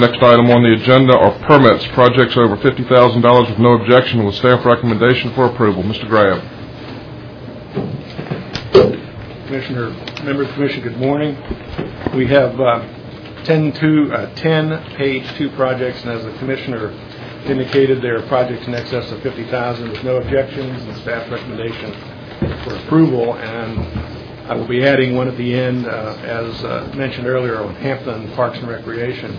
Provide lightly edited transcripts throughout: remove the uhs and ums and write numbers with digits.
Next item on the agenda are permits, projects over $50,000 with no objection, with staff recommendation for approval. Mr. Graham. Commissioner, members of the Commission, good morning. We have 10 page 2 projects, and as the Commissioner indicated, there are projects in excess of $50,000 with no objections and staff recommendation for approval. And I will be adding one at the end, as mentioned earlier, on Hampton Parks and Recreation.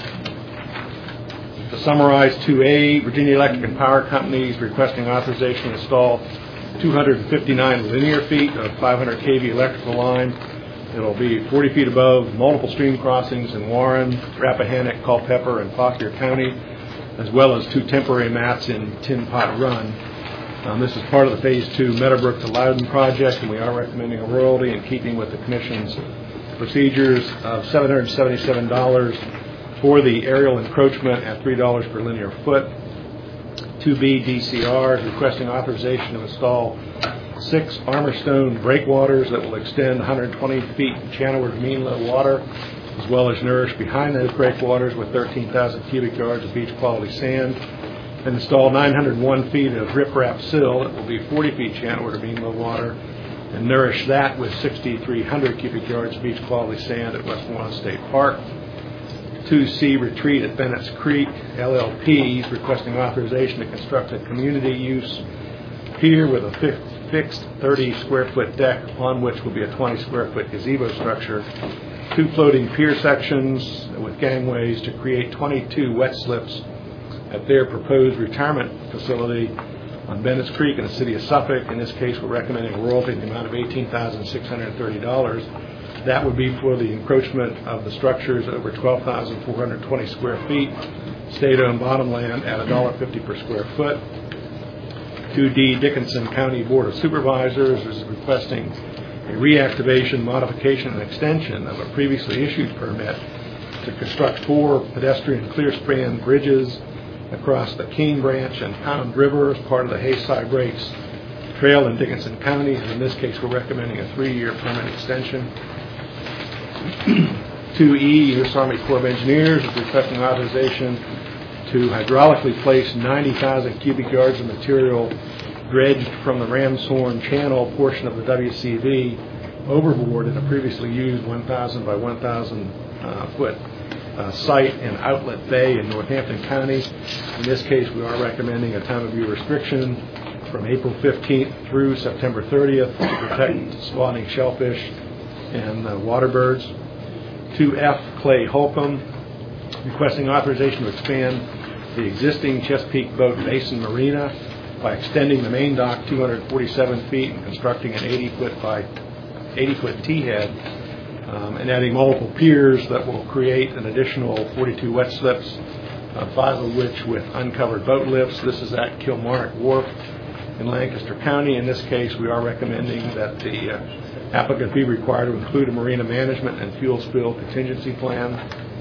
To summarize, 2A, Virginia Electric and Power Company is requesting authorization to install 259 linear feet of 500 kV electrical line. It'll be 40 feet above multiple stream crossings in Warren, Rappahannock, Culpeper, and Fauquier County, as well as 2 temporary mats in Tin Pot Run. This is part of the Phase 2 Meadowbrook to Loudon project, and we are recommending a royalty in keeping with the Commission's procedures of $777 for the aerial encroachment at $3 per linear foot. 2B DCR is requesting authorization to install 6 armor stone breakwaters that will extend 120 feet channelward to mean low water, as well as nourish behind those breakwaters with 13,000 cubic yards of beach quality sand, and install 901 feet of riprap sill that will be 40 feet channelward to mean low water, and nourish that with 6,300 cubic yards of beach quality sand at Westmoreland State Park. 2C Retreat at Bennett's Creek, LLP, is requesting authorization to construct a community use pier with a fixed 30 square foot deck upon which will be a 20 square foot gazebo structure, 2 floating pier sections with gangways to create 22 wet slips at their proposed retirement facility on Bennett's Creek in the city of Suffolk. In this case, we're recommending a royalty in the amount of $18,630. That would be for the encroachment of the structures over 12,420 square feet, state-owned bottomland at $1.50 per square foot. 2D Dickinson County Board of Supervisors is requesting a reactivation, modification, and extension of a previously issued permit to construct 4 pedestrian clear span bridges across the King Branch and Pound River as part of the Hayside Breaks Trail in Dickinson County. And in this case, we're recommending a 3-year permit extension. 2E, U.S. Army Corps of Engineers is requesting authorization to hydraulically place 90,000 cubic yards of material dredged from the Ramshorn Channel portion of the WCV overboard in a previously used 1,000 by 1,000 foot site in Outlet Bay in Northampton County. In this case, we are recommending a time of view restriction from April 15th through September 30th to protect spawning shellfish and water birds. 2F Clay Holcomb requesting authorization to expand the existing Chesapeake Boat Basin Marina by extending the main dock 247 feet and constructing an 80-foot T-head, and adding multiple piers that will create an additional 42 wet slips, 5 of which with uncovered boat lifts. This is at Kilmarnock Wharf in Lancaster County. In this case, we are recommending that the applicant be required to include a marina management and fuel spill contingency plan.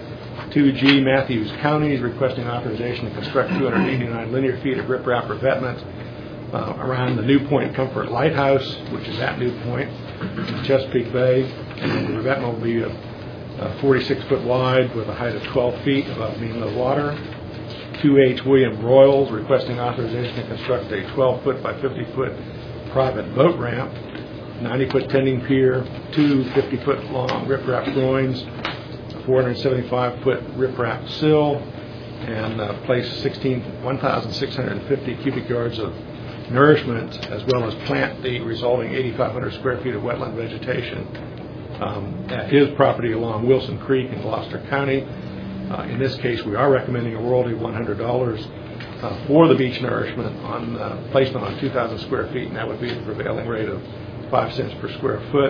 2G Matthews County is requesting authorization to construct 289 linear feet of riprap revetment around the New Point Comfort Lighthouse, which is at New Point in Chesapeake Bay. And the revetment will be 46 foot wide with a height of 12 feet above mean low water. 2H William Royals requesting authorization to construct a 12 foot by 50 foot private boat ramp, 90 foot tending pier, 2 50 foot long riprap groins, 475 foot riprap sill, and place 1,650 cubic yards of nourishment, as well as plant the resulting 8,500 square feet of wetland vegetation at his property along Wilson Creek in Gloucester County. In this case, we are recommending a royalty of $100 for the beach nourishment on placement on 2,000 square feet, and that would be the prevailing rate of 5 cents per square foot.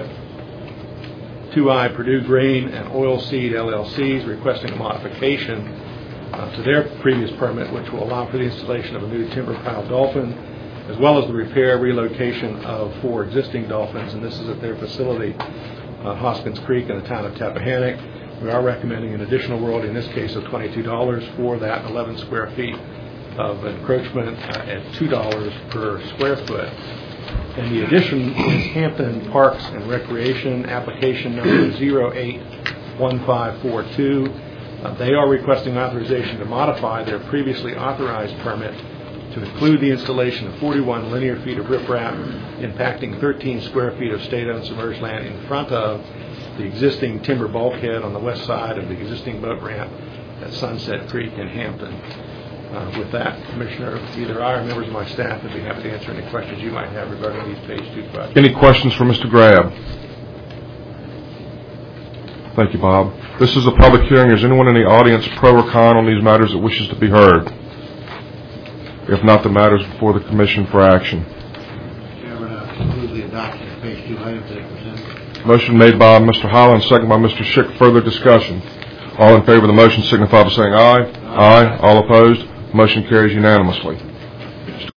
2I Purdue Grain and Oilseed LLCs requesting a modification to their previous permit, which will allow for the installation of a new timber pile dolphin, as well as the repair relocation of 4 existing dolphins, and this is at their facility, Hoskins Creek in the town of Tappahannock. We are recommending an additional royalty, in this case of $22 for that 11 square feet of encroachment at $2 per square foot. And the addition is Hampton Parks and Recreation, application number 081542. They are requesting authorization to modify their previously authorized permit to include the installation of 41 linear feet of riprap impacting 13 square feet of state-owned submerged land in front of the existing timber bulkhead on the west side of the existing boat ramp at Sunset Creek in Hampton. With that, Commissioner, either I or members of my staff would be happy to answer any questions you might have regarding these Phase 2 projects. Any questions for Mr. Grab? Thank you, Bob. This is a public hearing. Is anyone in the audience pro or con on these matters that wishes to be heard? If not, the matters before the Commission for action. Chairman, I move the adoption of Phase 2 items as presented. Motion made by Mr. Holland, second by Mr. Schick. Further discussion. All in favor of the motion signify by saying aye. Aye. All opposed? Motion carries unanimously.